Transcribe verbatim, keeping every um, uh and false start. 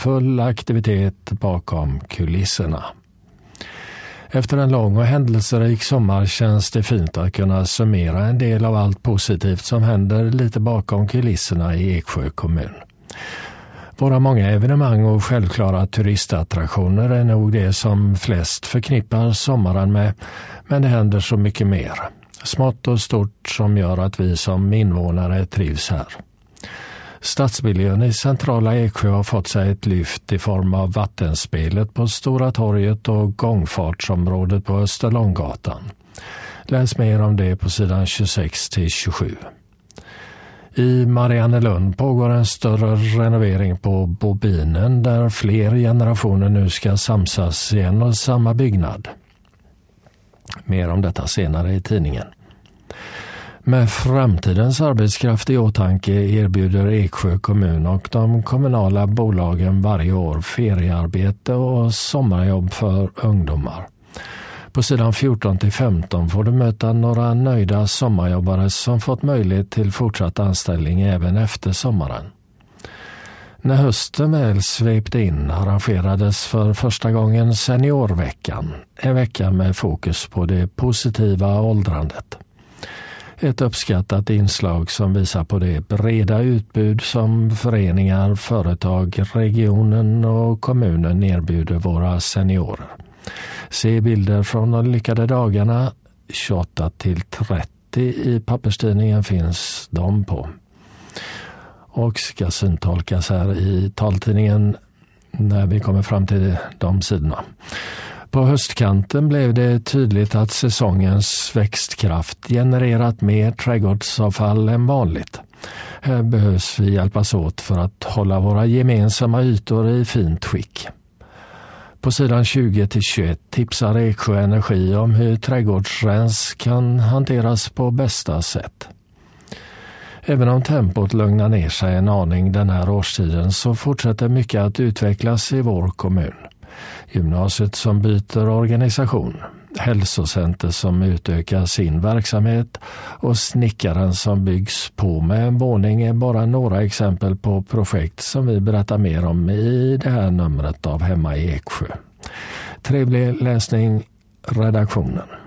full aktivitet bakom kulisserna. Efter en lång och händelserik sommar känns det fint att kunna summera en del av allt positivt som händer lite bakom kulisserna i Eksjö kommun. Våra många evenemang och självklara turistattraktioner är nog det som flest förknippar sommaren med, men det händer så mycket mer. Smått och stort som gör att vi som invånare trivs här. Stadsmiljön i centrala Eksjö har fått sig ett lyft i form av vattenspelet på Stora torget och gångfartsområdet på Österlånggatan. Läs mer om det på sidan tjugosex till tjugosju. I Mariannelund pågår en större renovering på Bobinen där fler generationer nu ska samsas i en och samma byggnad. Mer om detta senare i tidningen. Med framtidens arbetskraft i åtanke erbjuder Eksjö kommun och de kommunala bolagen varje år feriearbete och sommarjobb för ungdomar. På sidan fjorton till femton får du möta några nöjda sommarjobbare som fått möjlighet till fortsatt anställning även efter sommaren. När hösten väl svepte in arrangerades för första gången Seniorveckan, en vecka med fokus på det positiva åldrandet. Ett uppskattat inslag som visar på det breda utbud som föreningar, företag, regionen och kommunen erbjuder våra seniorer. Se bilder från de lyckade dagarna, tjugoåtta till trettio i papperstidningen finns de på. Och ska syntolkas här i taltidningen när vi kommer fram till de sidorna. På höstkanten blev det tydligt att säsongens växtkraft genererat mer trädgårdsavfall än vanligt. Här behövs vi hjälpas åt för att hålla våra gemensamma ytor i fint skick. På sidan tjugo till tjugoett tipsar Eksjö Energi om hur trädgårdsrens kan hanteras på bästa sätt. Även om tempot lugnar ner sig en aning den här årstiden så fortsätter mycket att utvecklas i vår kommun. Gymnasiet som byter organisation, hälsocenter som utökar sin verksamhet och snickaren som byggs på med en våning är bara några exempel på projekt som vi berättar mer om i det här numret av Hemma i Eksjö. Trevlig läsning, redaktionen.